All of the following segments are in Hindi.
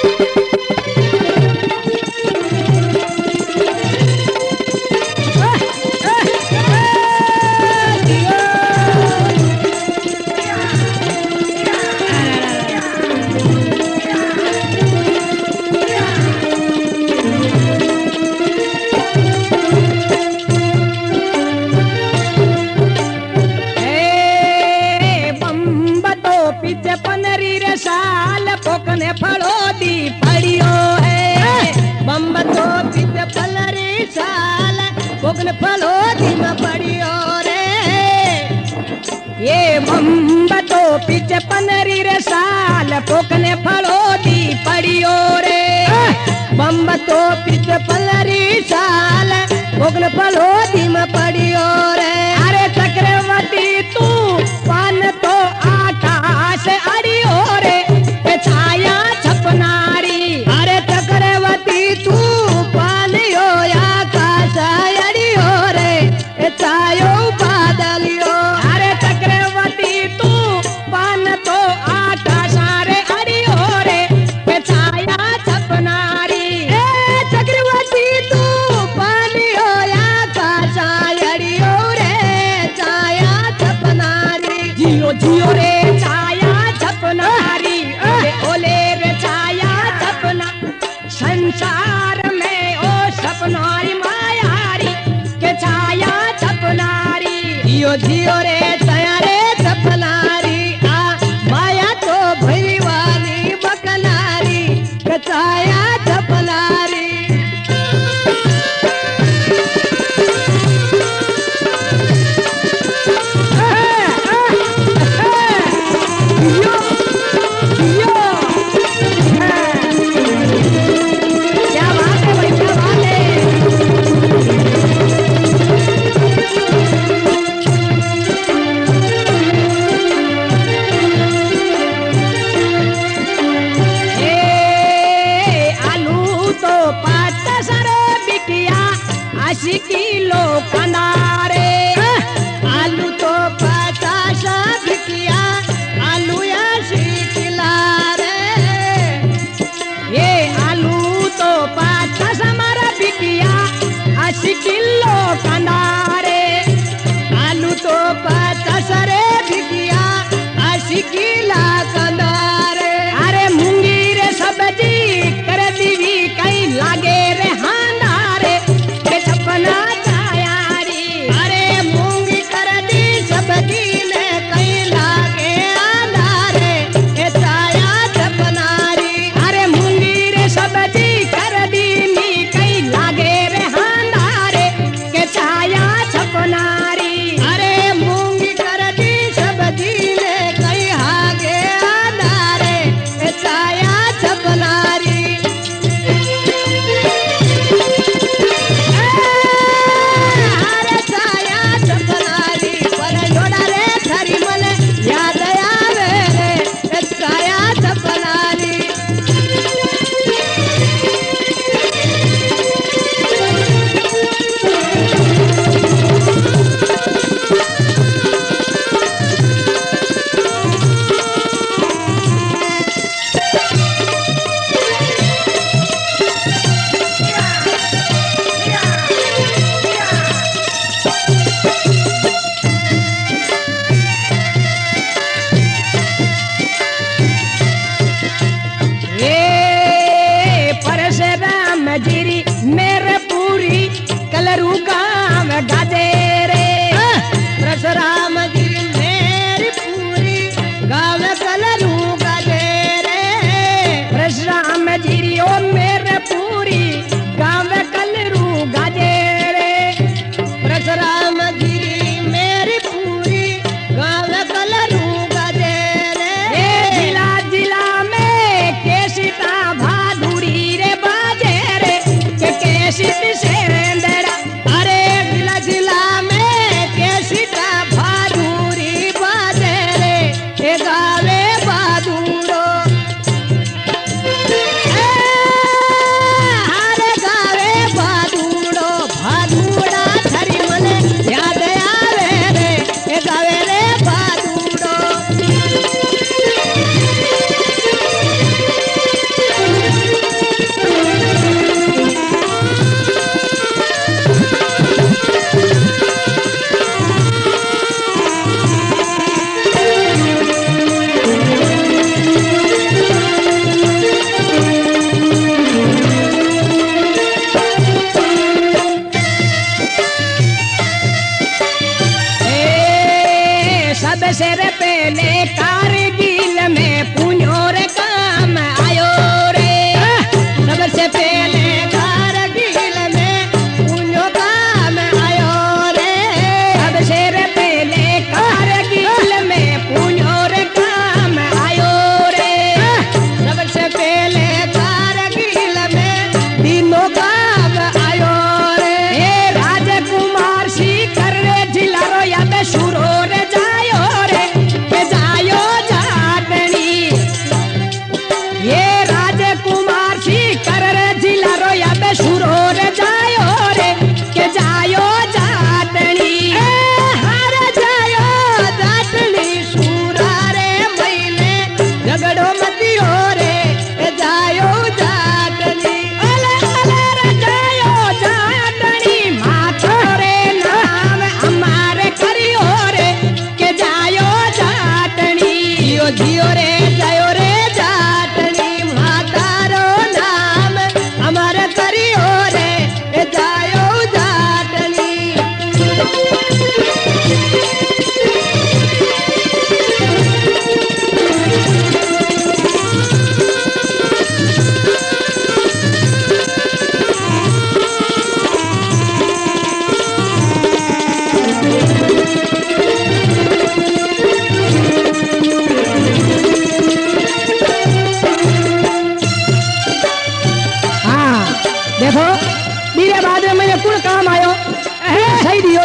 पोकने फड़ोदी पड़ियो है बम्ब तो पित पलरी साल पोकने फड़ोदी में पड़ियो रे ये बम्ब तो पित पनरी रे साल पोकने फड़ोदी पड़ियो रे बम्ब तो पित पलरी साल पोकने फड़ोदी में पड़ियो रे अरे चक्रवर्ती तू पान तो आकाश अड़ियो रे छाया छपनारी अरे चक्रवर्ती तू पालियो आकाश अड़ियो रे छायो बादलियो अरे चक्रवर्ती तू पान तो आकाश रे अड़ियो रे छाया छपनारी चक्रवर्ती तू पालियो आकाश अड़ियो रे छाया छपनारी जियो जियो रे छाया छपनारी ओले रे छाया सपना संसार में ओ सपनारी मायारी के छाया सपनारी जियो जियो रे छाया रे सपनारी आ माया तो भरी वाली बकनारी के छाया सपनारी किलो कनारे आलू तो 50 बिकिया आलू 80 किला रे ये आलू तो 50 हमारा बिकिया 80 किलो कनारे आलू तो 50 रे बिकिया 80 किला कनारे अरे मूंगी रे सब्जी कर दीवी कहीं लागे रे हांडारे छपना तैयारी अरे मूंगी कर दी सब्जी ने कहीं लागे आधारे ए छाया छपनारी अरे मूंगी रे सब्जी कर दी नी कहीं लागे रे हांडारे के छाया छपनारी अरे मूंगी कर दी सब्जी ने कहीं आगे आधारे ए छाया छपनारी मेरे पूरी कलरू गाँव गाजे रे परशुराम जी मेरी पूरी गाँव कलरू गाजे रे परशुराम जी ओ मेरे पूरी गाँव कलरू गाजे रे परशुराम जी मेरी पूरी गाँव कलरू गाजे रे जिला जिला में केसिता भादुरी रे बाजे रे केसित से अरे जिला जिला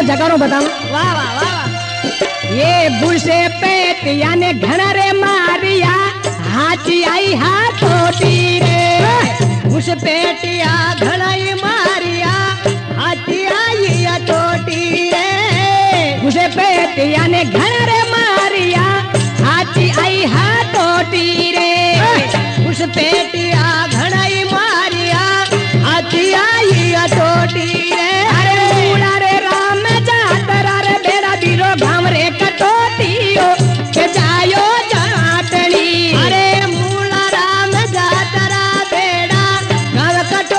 तो जकारो बताऊं। वाह वाह वाह वाह। ये बुसे पेटिया ने घना रे मारिया, हाथी आई हाथोटी रे। बुस पेटिया घनाई मारिया, हाथी आई हाथोटी रे। बुसे पेटिया ने घना रे मारिया, हाथी आई हाथोटी रे। बुस पेटिया घनाई मारिया, हाथी आई हाथोटी रे। अरे मूला रे राम जातरा रे बेरा बीरो घाम रे कटोटियो के जायो जाटनी। अरे मूला राम जातरा बेड़ा घाम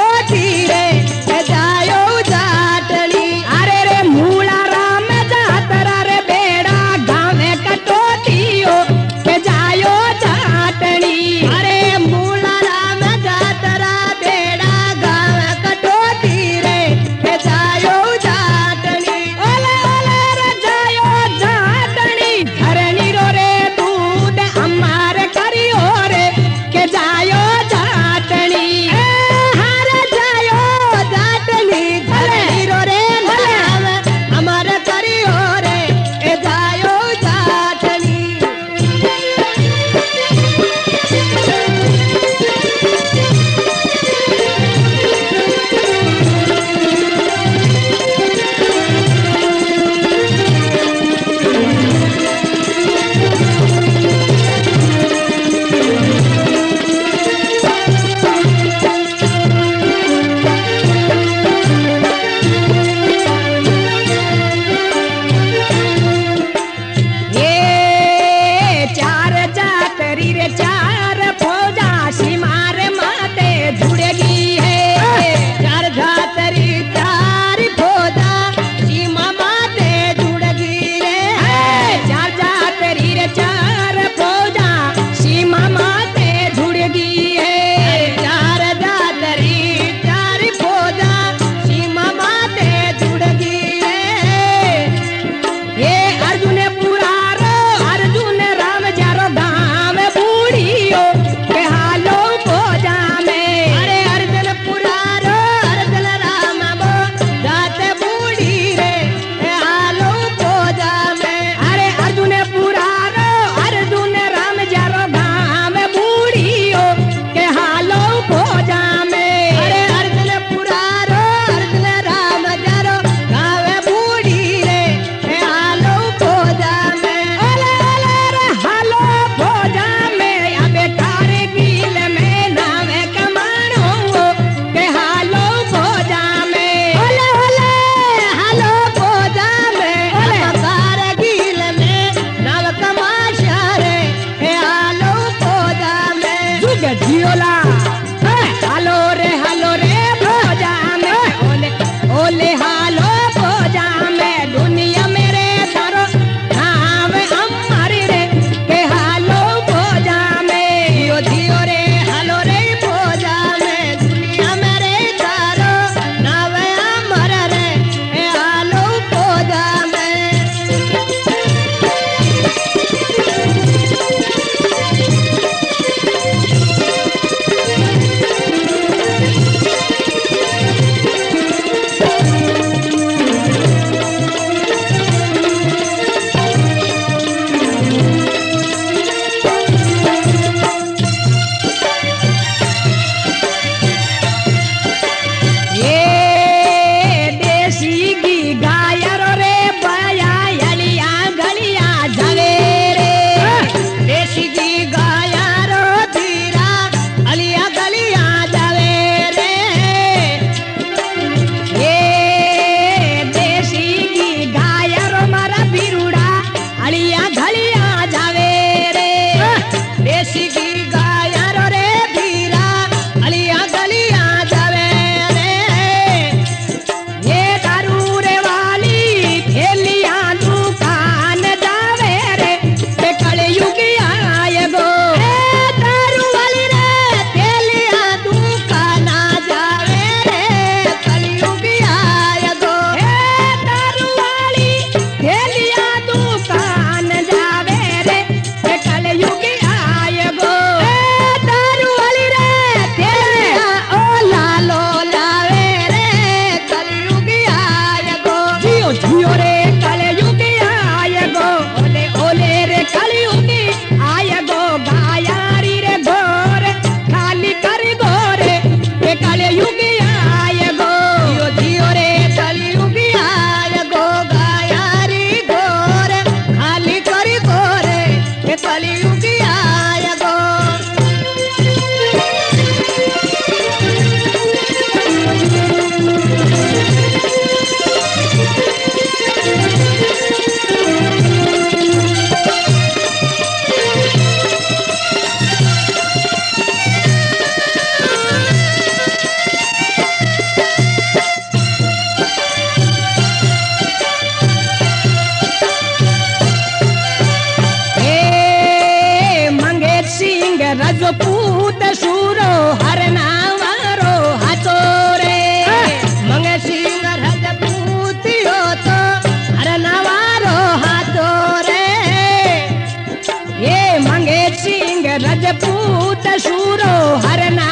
सूरो हरना